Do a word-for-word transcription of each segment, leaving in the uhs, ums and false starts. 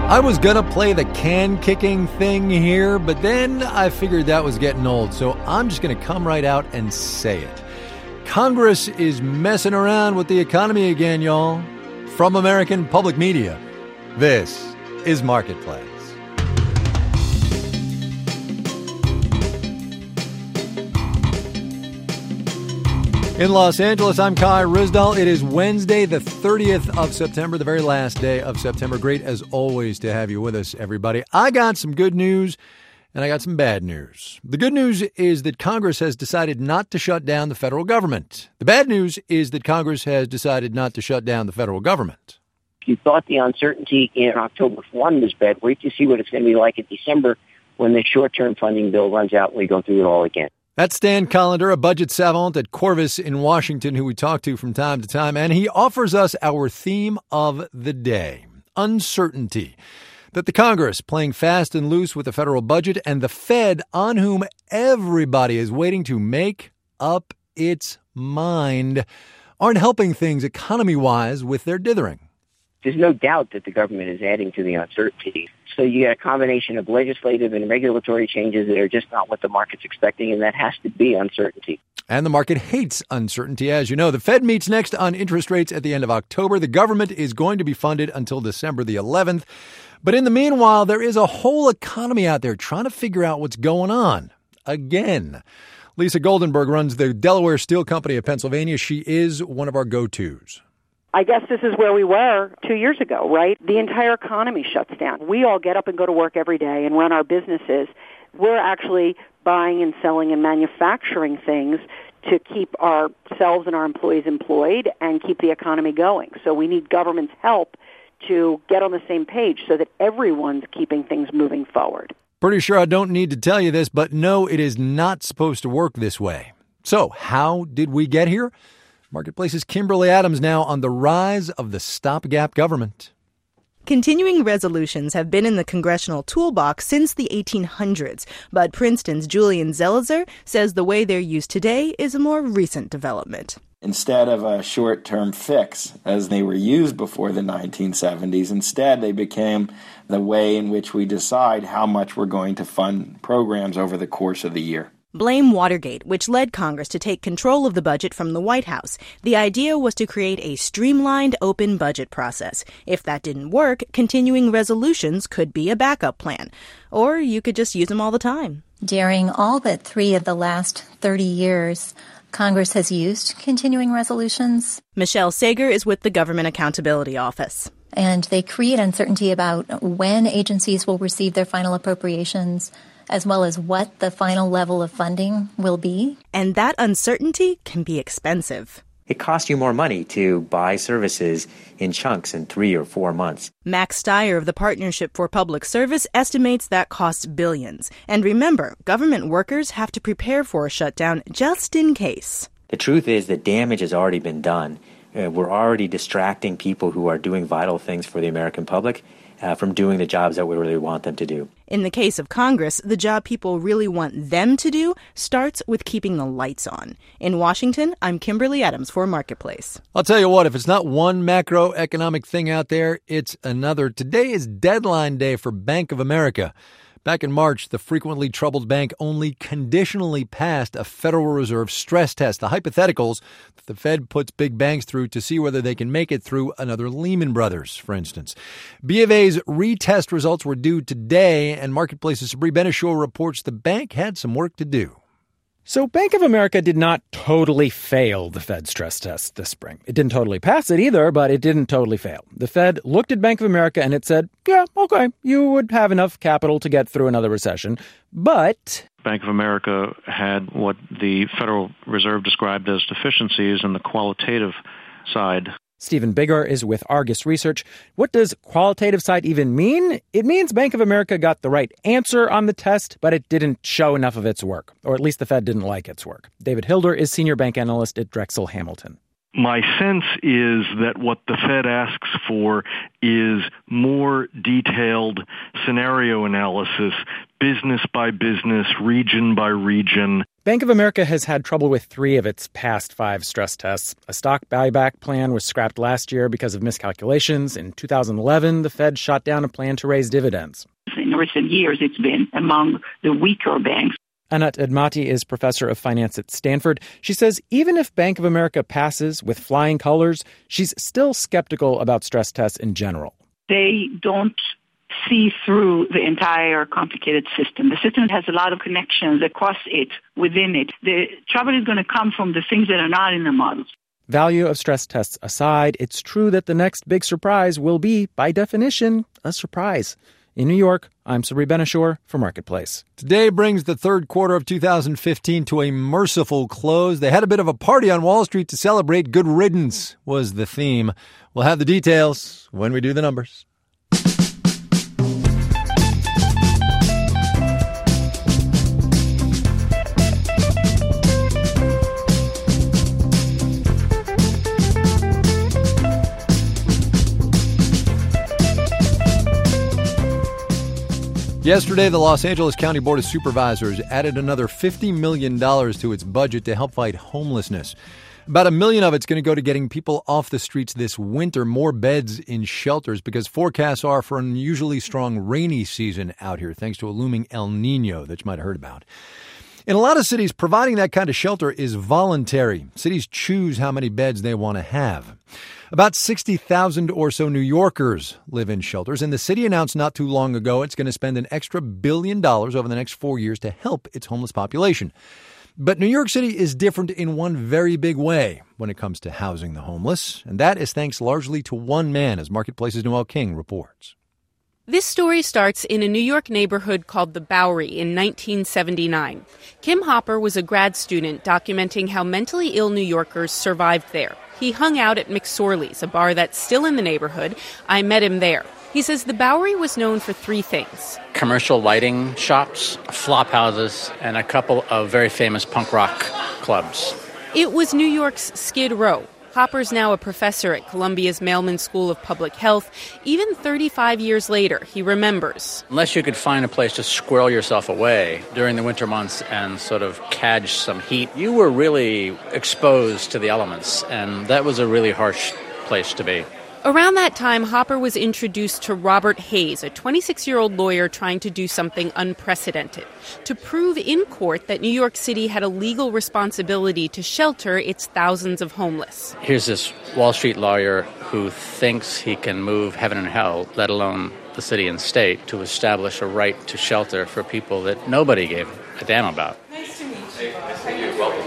I was going to play the can-kicking thing here, but then I figured that was getting old, so I'm just going to come right out and say it. Congress is messing around with the economy again, y'all. From American Public Media, this is Marketplace. In Los Angeles, I'm Kai Ryssdal. It is Wednesday, the thirtieth of September, the very last day of September. Great, as always, to have you with us, everybody. I got some good news, and I got some bad news. The good news is that Congress has decided not to shut down the federal government. The bad news is that Congress has decided not to shut down the federal government. If you thought the uncertainty in October one was bad, wait to see what it's going to be like in December when the short-term funding bill runs out and we go through it all again. That's Stan Collender, a budget savant at Corvus in Washington, who we talk to from time to time, and he offers us our theme of the day, uncertainty. That the Congress, playing fast and loose with the federal budget, and the Fed, on whom everybody is waiting to make up its mind, aren't helping things economy-wise with their dithering. There's no doubt that the government is adding to the uncertainty. So you get a combination of legislative and regulatory changes that are just not what the market's expecting, and that has to be uncertainty. And the market hates uncertainty, as you know. The Fed meets next on interest rates at the end of October. The government is going to be funded until December the eleventh. But in the meanwhile, there is a whole economy out there trying to figure out what's going on. Again. Lisa Goldenberg runs the Delaware Steel Company of Pennsylvania. She is one of our go-tos. I guess this is where we were two years ago, right? The entire economy shuts down. We all get up and go to work every day and run our businesses. We're actually buying and selling and manufacturing things to keep ourselves and our employees employed and keep the economy going. So we need government's help to get on the same page so that everyone's keeping things moving forward. Pretty sure I don't need to tell you this, but no, it is not supposed to work this way. So how did we get here? Marketplace's Kimberly Adams now on the rise of the stopgap government. Continuing resolutions have been in the congressional toolbox since the eighteen hundreds, but Princeton's Julian Zelizer says the way they're used today is a more recent development. Instead of a short-term fix, as they were used before the nineteen seventies, instead they became the way in which we decide how much we're going to fund programs over the course of the year. Blame Watergate, which led Congress to take control of the budget from the White House. The idea was to create a streamlined, open budget process. If that didn't work, continuing resolutions could be a backup plan. Or you could just use them all the time. During all but three of the last thirty years, Congress has used continuing resolutions. Michelle Sager is with the Government Accountability Office. And they create uncertainty about when agencies will receive their final appropriations, as well as what the final level of funding will be. And that uncertainty can be expensive. It costs you more money to buy services in chunks in three or four months. Max Steyer of the Partnership for Public Service estimates that costs billions. And remember, government workers have to prepare for a shutdown just in case. The truth is that damage has already been done. Uh, we're already distracting people who are doing vital things for the American public Uh, from doing the jobs that we really want them to do. In the case of Congress, the job people really want them to do starts with keeping the lights on. In Washington, I'm Kimberly Adams for Marketplace. I'll tell you what, if it's not one macroeconomic thing out there, it's another. Today is deadline day for Bank of America. Back in March, the frequently troubled bank only conditionally passed a Federal Reserve stress test, the hypotheticals that the Fed puts big banks through to see whether they can make it through another Lehman Brothers, for instance. B of A's retest results were due today, and Marketplace's Sabri Benishore reports the bank had some work to do. So Bank of America did not totally fail the Fed stress test this spring. It didn't totally pass it either, but it didn't totally fail. The Fed looked at Bank of America and it said, yeah, okay, you would have enough capital to get through another recession. But Bank of America had what the Federal Reserve described as deficiencies in the qualitative side. Stephen Biggar is with Argus Research. What does qualitative side even mean? It means Bank of America got the right answer on the test, but it didn't show enough of its work, or at least the Fed didn't like its work. David Hilder is senior bank analyst at Drexel Hamilton. My sense is that what the Fed asks for is more detailed scenario analysis, business by business, region by region. Bank of America has had trouble with three of its past five stress tests. A stock buyback plan was scrapped last year because of miscalculations. In two thousand eleven, the Fed shot down a plan to raise dividends. In recent years, it's been among the weaker banks. Anat Admati is professor of finance at Stanford. She says even if Bank of America passes with flying colors, she's still skeptical about stress tests in general. They don't see through the entire complicated system. The system has a lot of connections across it, within it. The trouble is going to come from the things that are not in the models. Value of stress tests aside, it's true that the next big surprise will be, by definition, a surprise. In New York, I'm Sabri Ben-Achour for Marketplace. Today brings the third quarter of two thousand fifteen to a merciful close. They had a bit of a party on Wall Street to celebrate. Good riddance was the theme. We'll have the details when we do the numbers. Yesterday, the Los Angeles County Board of Supervisors added another fifty million dollars to its budget to help fight homelessness. About a million of it's going to go to getting people off the streets this winter, more beds in shelters, because forecasts are for an unusually strong rainy season out here, thanks to a looming El Nino that you might have heard about. In a lot of cities, providing that kind of shelter is voluntary. Cities choose how many beds they want to have. About sixty thousand or so New Yorkers live in shelters, and the city announced not too long ago it's going to spend an extra billion dollars over the next four years to help its homeless population. But New York City is different in one very big way when it comes to housing the homeless, and that is thanks largely to one man, as Marketplace's Noel King reports. This story starts in a New York neighborhood called the Bowery in nineteen seventy-nine. Kim Hopper was a grad student documenting how mentally ill New Yorkers survived there. He hung out at McSorley's, a bar that's still in the neighborhood. I met him there. He says the Bowery was known for three things: commercial lighting shops, flop houses, and a couple of very famous punk rock clubs. It was New York's Skid Row. Hopper's now a professor at Columbia's Mailman School of Public Health. Even thirty-five years later, he remembers. Unless you could find a place to squirrel yourself away during the winter months and sort of catch some heat, you were really exposed to the elements, and that was a really harsh place to be. Around that time, Hopper was introduced to Robert Hayes, a twenty-six-year-old lawyer trying to do something unprecedented, to prove in court that New York City had a legal responsibility to shelter its thousands of homeless. Here's this Wall Street lawyer who thinks he can move heaven and hell, let alone the city and state, to establish a right to shelter for people that nobody gave a damn about. Nice to meet you. Nice to meet you. Welcome.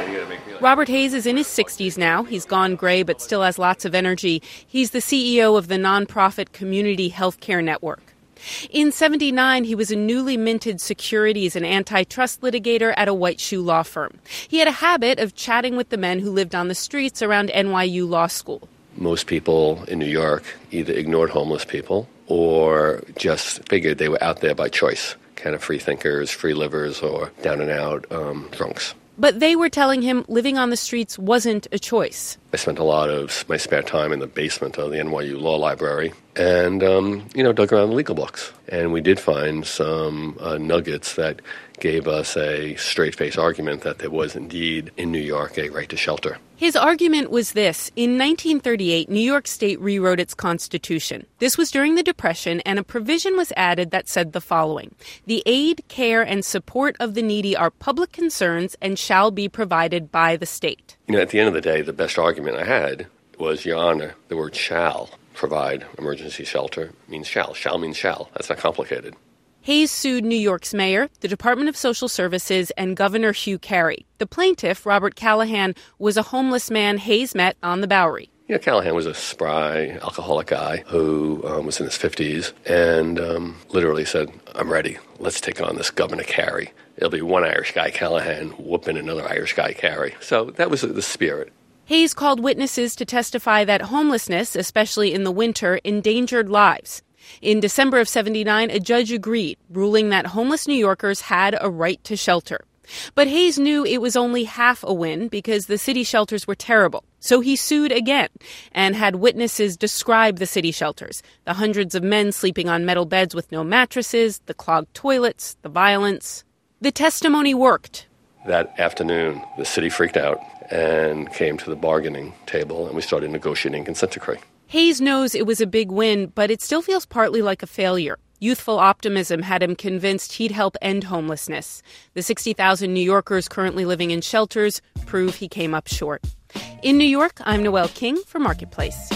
Robert Hayes is in his sixties now. He's gone gray but still has lots of energy. He's the C E O of the nonprofit Community Healthcare Network. In seventy-nine, he was a newly minted securities and antitrust litigator at a white shoe law firm. He had a habit of chatting with the men who lived on the streets around N Y U Law School. Most people in New York either ignored homeless people or just figured they were out there by choice, kind of free thinkers, free livers, or down-and-out um, drunks. But they were telling him living on the streets wasn't a choice. I spent a lot of my spare time in the basement of the N Y U Law Library and, um, you know, dug around the legal books. And we did find some uh, nuggets that gave us a straight-face argument that there was indeed in New York a right to shelter. His argument was this. In nineteen thirty-eight, New York State rewrote its constitution. This was during the Depression, and a provision was added that said the following: the aid, care, and support of the needy are public concerns and shall be provided by the state. You know, at the end of the day, the best argument I had was, Your Honor, the word shall provide emergency shelter means shall. Shall means shall. That's not complicated. Hayes sued New York's mayor, the Department of Social Services, and Governor Hugh Carey. The plaintiff, Robert Callahan, was a homeless man Hayes met on the Bowery. You know, Callahan was a spry, alcoholic guy who um, was in his fifties and um, literally said, I'm ready. Let's take on this Governor Carey. It'll be one Irish guy, Callahan, whooping another Irish guy, Carey. So that was the spirit. Hayes called witnesses to testify that homelessness, especially in the winter, endangered lives. In December of seventy-nine, a judge agreed, ruling that homeless New Yorkers had a right to shelter. But Hayes knew it was only half a win because the city shelters were terrible. So he sued again and had witnesses describe the city shelters, the hundreds of men sleeping on metal beds with no mattresses, the clogged toilets, the violence. The testimony worked. That afternoon, the city freaked out and came to the bargaining table, and we started negotiating consent decree. Hayes knows it was a big win, but it still feels partly like a failure. Youthful optimism had him convinced he'd help end homelessness. The sixty thousand New Yorkers currently living in shelters prove he came up short. In New York, I'm Noelle King for Marketplace.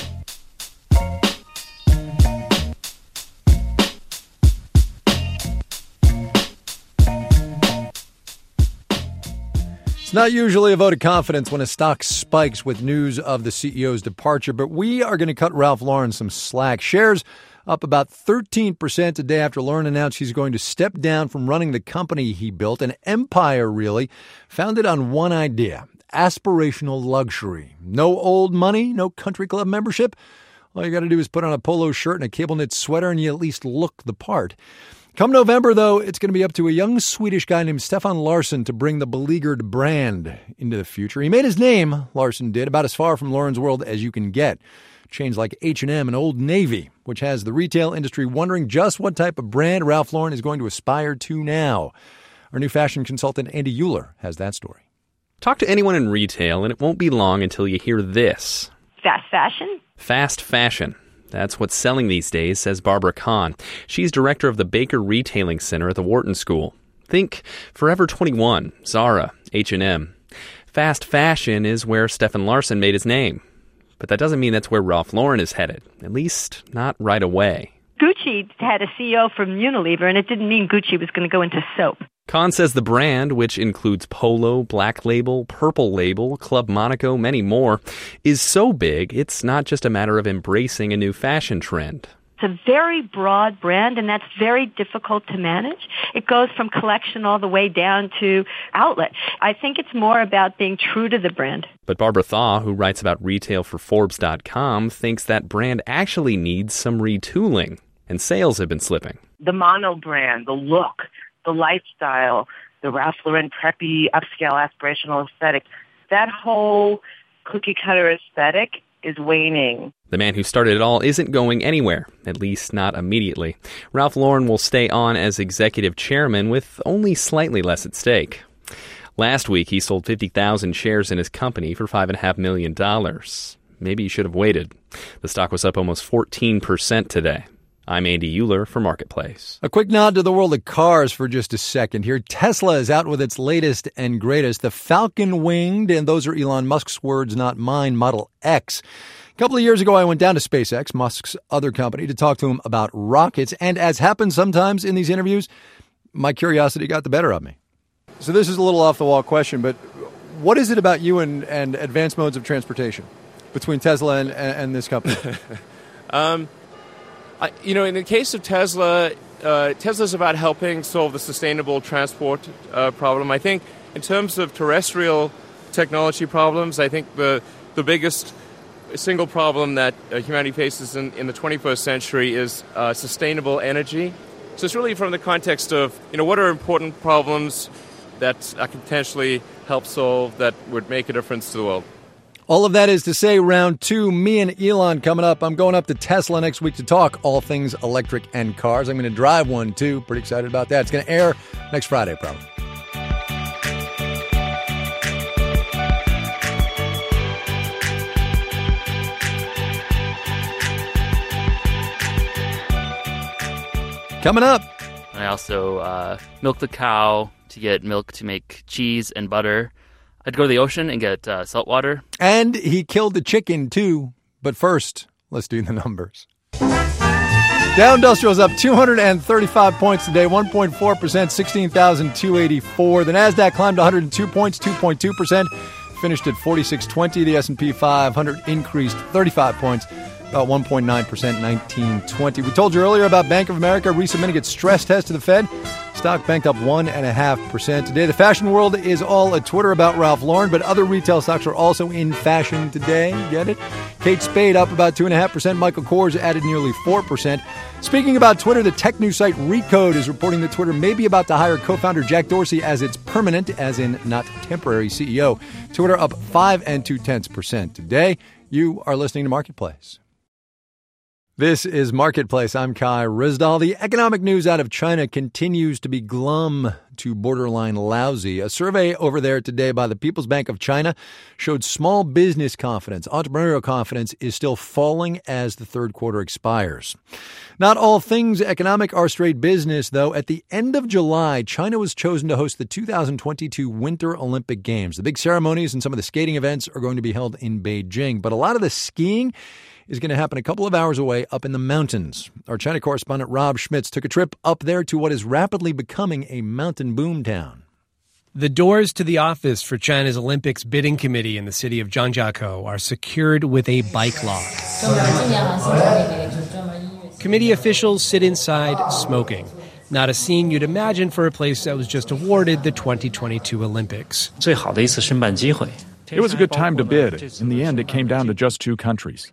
It's not usually a vote of confidence when a stock spikes with news of the C E O's departure, but we are going to cut Ralph Lauren some slack. Shares up about thirteen percent a day after Lauren announced he's going to step down from running the company he built, an empire really, founded on one idea, aspirational luxury. No old money, no country club membership. All you got to do is put on a polo shirt and a cable knit sweater and you at least look the part. Come November, though, it's going to be up to a young Swedish guy named Stefan Larsson to bring the beleaguered brand into the future. He made his name, Larsson did, about as far from Lauren's world as you can get. Chains like H and M and Old Navy, which has the retail industry wondering just what type of brand Ralph Lauren is going to aspire to now. Our new fashion consultant, Andy Euler, has that story. Talk to anyone in retail, and it won't be long until you hear this. Fast fashion? Fast fashion. That's what's selling these days, says Barbara Kahn. She's director of the Baker Retailing Center at the Wharton School. Think Forever twenty-one, Zara, H and M. Fast fashion is where Stefan Larsson made his name. But that doesn't mean that's where Ralph Lauren is headed, at least not right away. Gucci had a C E O from Unilever, and it didn't mean Gucci was going to go into soap. Kahn says the brand, which includes Polo, Black Label, Purple Label, Club Monaco, many more, is so big it's not just a matter of embracing a new fashion trend. It's a very broad brand, and that's very difficult to manage. It goes from collection all the way down to outlet. I think it's more about being true to the brand. But Barbara Thaw, who writes about retail for Forbes dot com, thinks that brand actually needs some retooling, and sales have been slipping. The mono brand, the look, the lifestyle, the Ralph Lauren preppy, upscale, aspirational aesthetic, that whole cookie-cutter aesthetic is waning. The man who started it all isn't going anywhere, at least not immediately. Ralph Lauren will stay on as executive chairman with only slightly less at stake. Last week, he sold fifty thousand shares in his company for five point five million dollars. Maybe he should have waited. The stock was up almost fourteen percent today. I'm Andy Euler for Marketplace. A quick nod to the world of cars for just a second here. Tesla is out with its latest and greatest, the Falcon-winged, and those are Elon Musk's words, not mine, Model X. A couple of years ago, I went down to SpaceX, Musk's other company, to talk to him about rockets. And as happens sometimes in these interviews, my curiosity got the better of me. So this is a little off-the-wall question, but what is it about you and, and advanced modes of transportation between Tesla and, and this company? um... I, you know, in the case of Tesla, uh, Tesla's about helping solve the sustainable transport uh, problem. I think in terms of terrestrial technology problems, I think the the biggest single problem that uh, humanity faces in, in the twenty-first century is uh, sustainable energy. So it's really from the context of, you know, what are important problems that I can potentially help solve that would make a difference to the world. All of that is to say, round two, me and Elon coming up. I'm going up to Tesla next week to talk all things electric and cars. I'm going to drive one, too. Pretty excited about that. It's going to air next Friday, probably. Coming up. I also uh, milk the cow to get milk to make cheese and butter. I'd go to the ocean and get uh, salt water. And he killed the chicken, too. But first, let's do the numbers. Dow Industrial is up two hundred thirty-five points today, one point four percent, sixteen thousand two hundred eighty-four. The NASDAQ climbed one hundred two points, two point two percent, finished at forty-six twenty. The S and P five hundred increased thirty-five points, about one point nine percent, nineteen twenty. We told you earlier about Bank of America resubmitting its stress test to the Fed. Stock banked up one point five percent today. The fashion world is all a Twitter about Ralph Lauren, but other retail stocks are also in fashion today. Get it? Kate Spade up about two point five percent. Michael Kors added nearly four percent. Speaking about Twitter, the tech news site Recode is reporting that Twitter may be about to hire co-founder Jack Dorsey as its permanent, as in not temporary, C E O. Twitter up five and two tenths percent today. You are listening to Marketplace. This is Marketplace. I'm Kai Ryssdal. The economic news out of China continues to be glum to borderline lousy. A survey over there today by the People's Bank of China showed small business confidence, entrepreneurial confidence, is still falling as the third quarter expires. Not all things economic are straight business, though. At the end of July, China was chosen to host the two thousand twenty-two Winter Olympic Games. The big ceremonies and some of the skating events are going to be held in Beijing, but a lot of the skiing is going to happen a couple of hours away up in the mountains. Our China correspondent Rob Schmitz took a trip up there to what is rapidly becoming a mountain boom town. The doors to the office for China's Olympics bidding committee in the city of Zhangjiakou are secured with a bike lock. Committee officials sit inside smoking. Not a scene you'd imagine for a place that was just awarded the twenty twenty-two Olympics. It was a good time to bid. In the end, it came down to just two countries.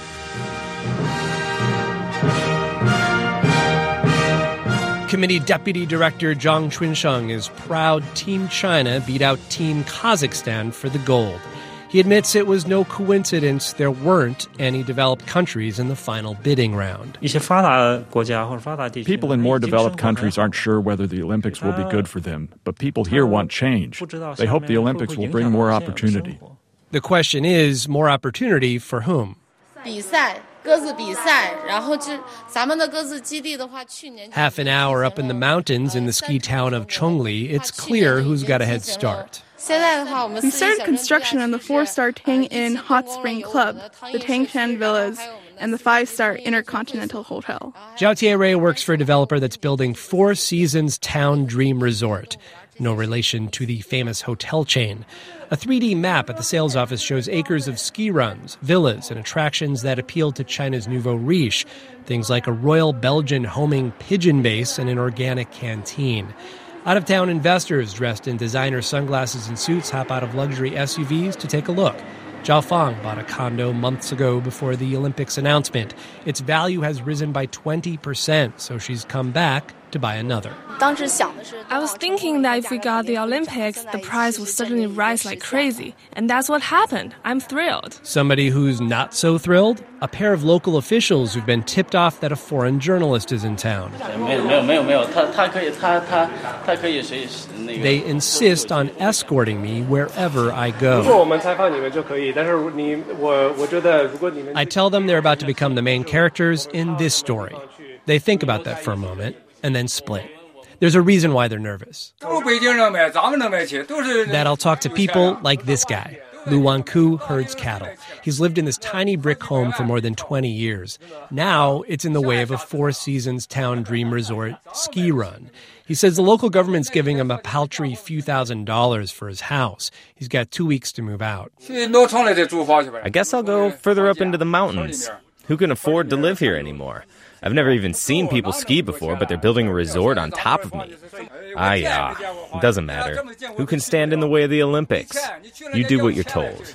Committee Deputy Director Zhang Chunsheng is proud Team China beat out Team Kazakhstan for the gold. He admits it was no coincidence there weren't any developed countries in the final bidding round. People in more developed countries aren't sure whether the Olympics will be good for them, but people here want change. They hope the Olympics will bring more opportunity. The question is, more opportunity for whom? Half an hour up in the mountains in the ski town of Chongli, it's clear who's got a head start. We started construction on the four-star Tang Inn Hot Spring Club, the Tangshan Villas, and the five-star Intercontinental Hotel. Zhao Tierei works for a developer that's building Four Seasons Town Dream Resort. No relation to the famous hotel chain. A three D map at the sales office shows acres of ski runs, villas, and attractions that appeal to China's nouveau riche. Things like a Royal Belgian homing pigeon base and an organic canteen. Out-of-town investors dressed in designer sunglasses and suits hop out of luxury S U Vs to take a look. Zhao Fang bought a condo months ago before the Olympics announcement. Its value has risen by twenty percent, so she's come back to buy another. I was thinking that if we got the Olympics, the price would suddenly rise like crazy. And that's what happened. I'm thrilled. Somebody who's not so thrilled? A pair of local officials who've been tipped off that a foreign journalist is in town. They insist on escorting me wherever I go. I tell them they're about to become the main characters in this story. They think about that for a moment and then split. There's a reason why they're nervous. That I'll talk to people like this guy. Lu Wanku herds cattle. He's lived in this tiny brick home for more than twenty years. Now it's in the way of a Four Seasons Town Dream Resort ski run. He says the local government's giving him a paltry few thousand dollars for his house. He's got two weeks to move out. I guess I'll go further up into the mountains. Who can afford to live here anymore? I've never even seen people ski before, but they're building a resort on top of me. Ah, yeah. It doesn't matter. Who can stand in the way of the Olympics? You do what you're told.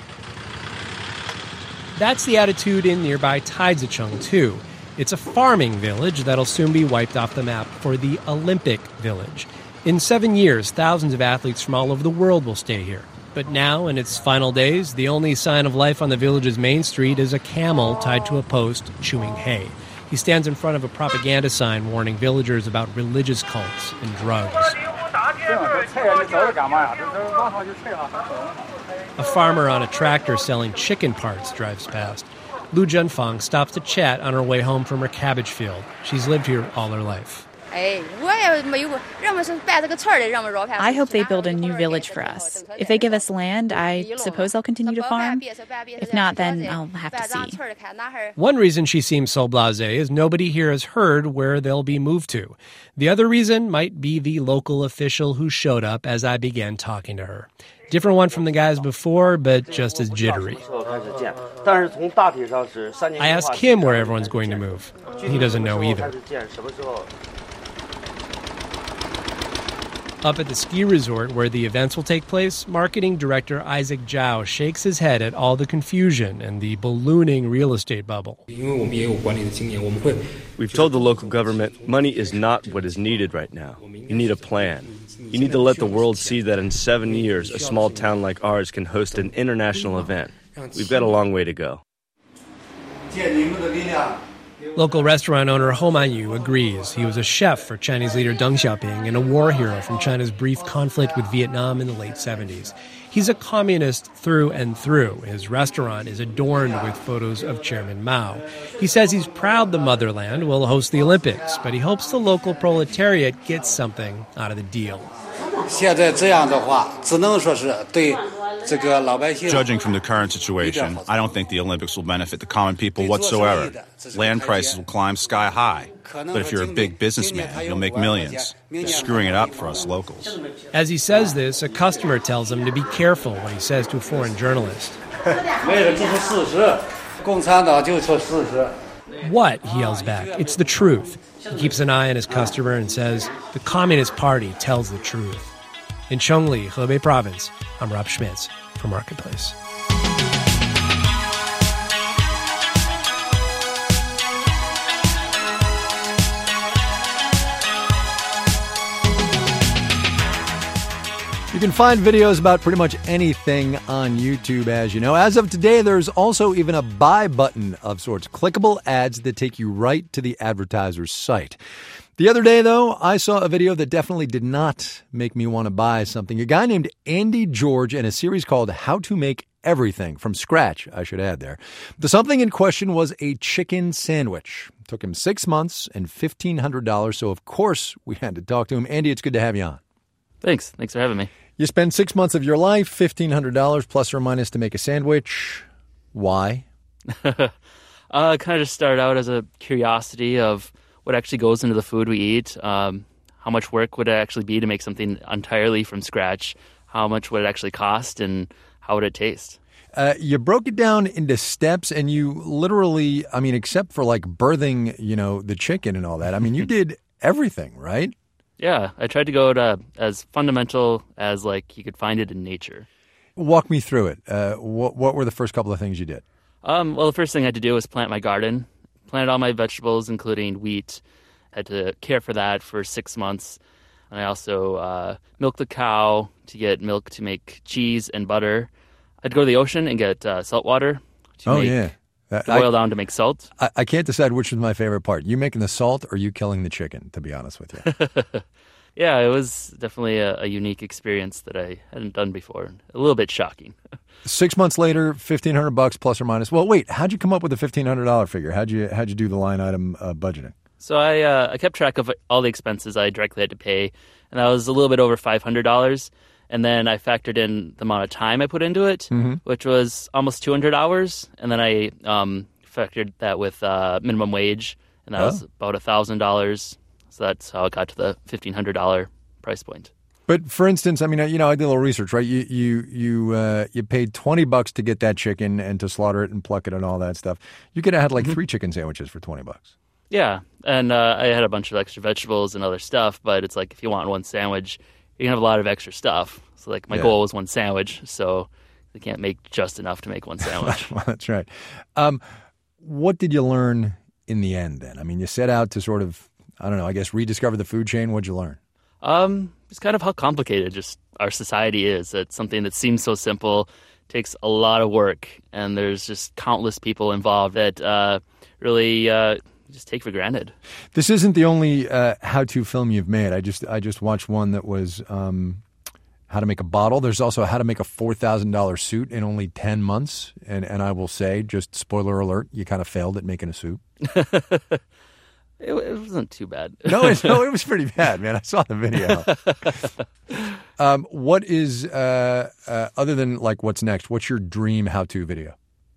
That's the attitude in nearby Taizicheng, too. It's a farming village that'll soon be wiped off the map for the Olympic Village. In seven years, thousands of athletes from all over the world will stay here. But now, in its final days, the only sign of life on the village's main street is a camel tied to a post chewing hay. He stands in front of a propaganda sign warning villagers about religious cults and drugs. A farmer on a tractor selling chicken parts drives past. Lu Zhenfang stops to chat on her way home from her cabbage field. She's lived here all her life. I hope they build a new village for us. If they give us land, I suppose I'll continue to farm. If not, then I'll have to see. One reason she seems so blasé is nobody here has heard where they'll be moved to. The other reason might be the local official who showed up as I began talking to her. Different one from the guys before, but just as jittery. I ask him where everyone's going to move. He doesn't know either. Up at the ski resort where the events will take place, marketing director Isaac Zhao shakes his head at all the confusion and the ballooning real estate bubble. We've told the local government money is not what is needed right now. You need a plan. You need to let the world see that in seven years, a small town like ours can host an international event. We've got a long way to go. Local restaurant owner Hou Manyu agrees. He was a chef for Chinese leader Deng Xiaoping and a war hero from China's brief conflict with Vietnam in the late seventies. He's a communist through and through. His restaurant is adorned with photos of Chairman Mao. He says he's proud the motherland will host the Olympics, but he hopes the local proletariat gets something out of the deal. Judging from the current situation, I don't think the Olympics will benefit the common people whatsoever. Land prices will climb sky high. But if you're a big businessman, you'll make millions. They're screwing it up for us locals. As he says this, a customer tells him to be careful what he says to a foreign journalist. What? He yells back. It's the truth. He keeps an eye on his customer and says, the Communist Party tells the truth. In Chongli, Hebei Province, I'm Rob Schmitz for Marketplace. You can find videos about pretty much anything on YouTube, as you know. As of today, there's also even a buy button of sorts, clickable ads that take you right to the advertiser's site. The other day, though, I saw a video that definitely did not make me want to buy something. A guy named Andy George in a series called How to Make Everything, from scratch, I should add there. The something in question was a chicken sandwich. It took him six months and fifteen hundred dollars, so of course we had to talk to him. Andy, it's good to have you on. Thanks. Thanks for having me. You spend six months of your life, fifteen hundred dollars plus or minus to make a sandwich. Why? uh, kind of just started out as a curiosity of what actually goes into the food we eat. Um, how much work would it actually be to make something entirely from scratch? How much would it actually cost, and how would it taste? Uh, you broke it down into steps, and you literally, I mean, except for like birthing, you know, the chicken and all that, I mean, you did everything, right? Yeah, I tried to go to as fundamental as like you could find it in nature. Walk me through it. Uh, what, what were the first couple of things you did? Um, well, the first thing I had to do was plant my garden. Planted all my vegetables, including wheat. Had to care for that for six months. And I also uh, milked the cow to get milk to make cheese and butter. I'd go to the ocean and get uh, salt water to oh, make, yeah. That, to boil I, down to make salt. I, I can't decide which was my favorite part. You making the salt or you killing the chicken, to be honest with you. Yeah, it was definitely a, a unique experience that I hadn't done before. A little bit shocking. Six months later, fifteen hundred bucks plus or minus. Well, wait, how'd you come up with the fifteen hundred dollars figure? How'd you how'd you do the line item uh, budgeting? So I uh, I kept track of all the expenses I directly had to pay, and that was a little bit over five hundred dollars. And then I factored in the amount of time I put into it, mm-hmm. which was almost two hundred hours. And then I um, factored that with uh, minimum wage, and that oh. was about one thousand dollars. So that's how I got to the fifteen hundred dollars price point. But for instance, I mean, you know, I did a little research, right? You you you uh, you paid twenty bucks to get that chicken and to slaughter it and pluck it and all that stuff. You could have had like mm-hmm. three chicken sandwiches for twenty bucks. Yeah, and uh, I had a bunch of extra vegetables and other stuff. But it's like if you want one sandwich, you can have a lot of extra stuff. So like my yeah. goal was one sandwich, so you can't make just enough to make one sandwich. Well, that's right. Um, what did you learn in the end then? I mean, you set out to sort of, I don't know, I guess rediscover the food chain. What'd you learn? Um, it's kind of how complicated just our society is. It's something that seems so simple, takes a lot of work, and there's just countless people involved that uh, really uh, just take for granted. This isn't the only uh, how-to film you've made. I just I just watched one that was um, how to make a bottle. There's also how to make a four thousand dollars suit in only ten months. And, and I will say, just spoiler alert, you kind of failed at making a suit. It, it wasn't too bad. no, it, no, it was pretty bad, man. I saw the video. um, what is, uh, uh, other than like what's next, what's your dream how-to video?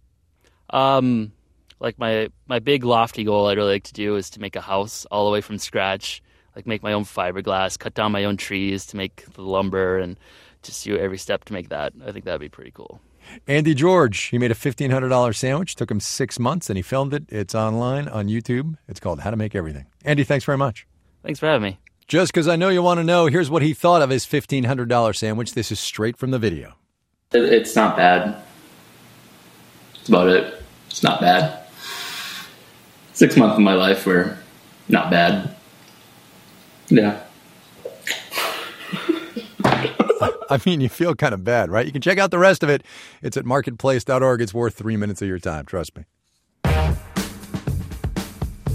Um, like my, my big lofty goal I'd really like to do is to make a house all the way from scratch, like make my own fiberglass, cut down my own trees to make the lumber, and just do every step to make that. I think that'd be pretty cool. Andy George, he made a fifteen hundred dollars sandwich. Took him six months, and he filmed it. It's online on YouTube. It's called How to Make Everything. Andy, thanks very much. Thanks for having me. Just because I know you want to know, here's what he thought of his fifteen hundred dollars sandwich. This is straight from the video. It's not bad. That's about it. It's not bad. Six months of my life were not bad. Yeah. I mean, you feel kind of bad, right? You can check out the rest of it. It's at marketplace dot org. It's worth three minutes of your time. Trust me.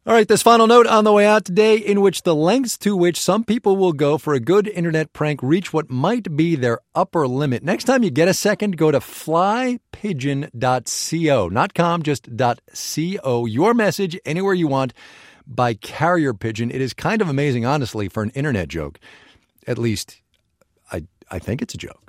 All right, this final note on the way out today, in which the lengths to which some people will go for a good internet prank reach what might be their upper limit. Next time you get a second, go to fly pigeon dot co. Not com, just .co. Your message anywhere you want by carrier pigeon. It is kind of amazing, honestly, for an internet joke. At least, I I think it's a joke.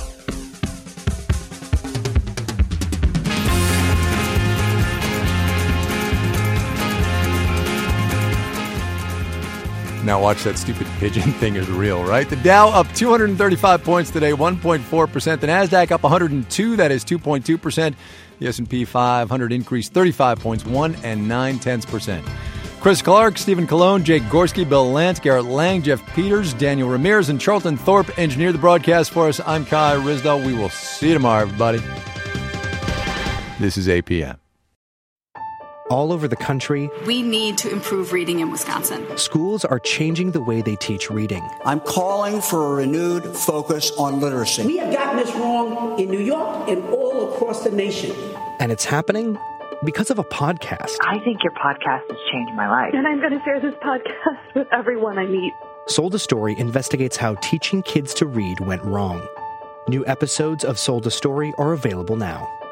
Now watch that stupid pigeon thing is real, right? The Dow up two hundred thirty-five points today, one point four percent. The NASDAQ up one hundred two, that is two point two percent. The S and P five hundred increased thirty-five points, one and nine tenths percent. Chris Clark, Stephen Colon, Jake Gorski, Bill Lance, Garrett Lang, Jeff Peters, Daniel Ramirez, and Charlton Thorpe engineered the broadcast for us. I'm Kai Ryssdal. We will see you tomorrow, everybody. This is A P M. All over the country, we need to improve reading in Wisconsin. Schools are changing the way they teach reading. I'm calling for a renewed focus on literacy. We have gotten this wrong in New York and all across the nation. And it's happening because of a podcast. I think your podcast has changed my life. And I'm going to share this podcast with everyone I meet. Sold a Story investigates how teaching kids to read went wrong. New episodes of Sold a Story are available now.